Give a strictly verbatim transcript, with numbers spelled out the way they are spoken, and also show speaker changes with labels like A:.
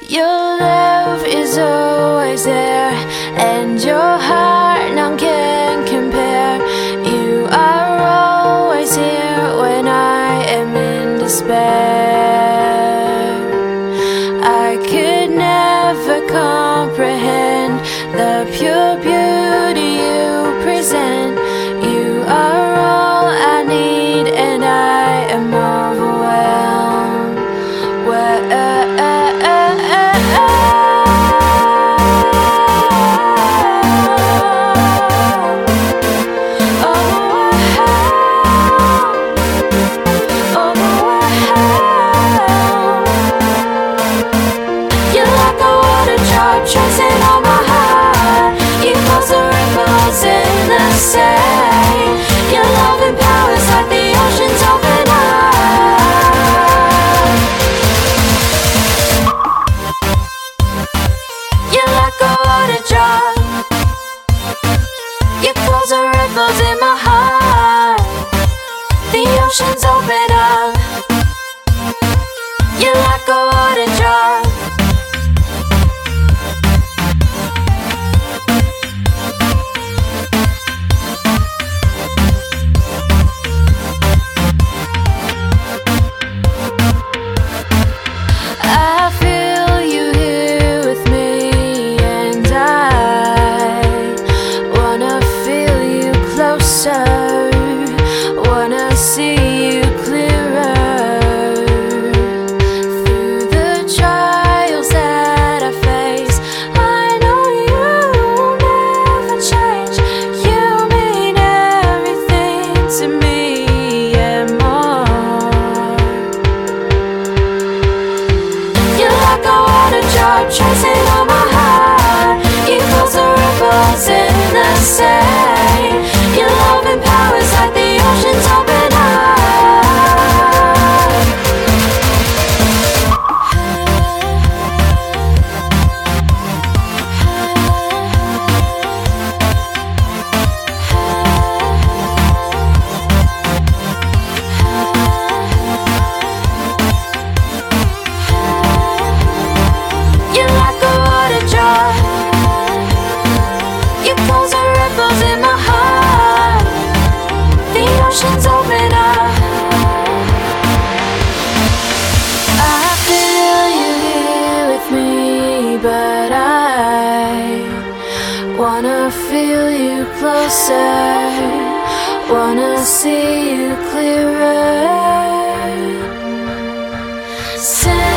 A: Your love is always there, and your heart none can compare. You are always here when I am in despair. I could never comprehend the pure beauty you present. You are all I need, and I am overwhelmed. Where chasing all my heart, you cause the ripples in the sea. Your loving power's like the ocean's open up. You're like a water drop, you cause the ripples in my heart. The ocean's open up. You're like a water drop. Wanna see you clearer through the trials that I face. I know you will never change. You mean everything to me and more. You're like a water drop chasing on my heart. You cause the ripples in the sea. Your loving power's like the ocean's open up. You're like a water drop, you cause the ripples in my heart. The ocean's open up. I feel you here with me, but I wanna feel you closer, wanna see you clearer. Send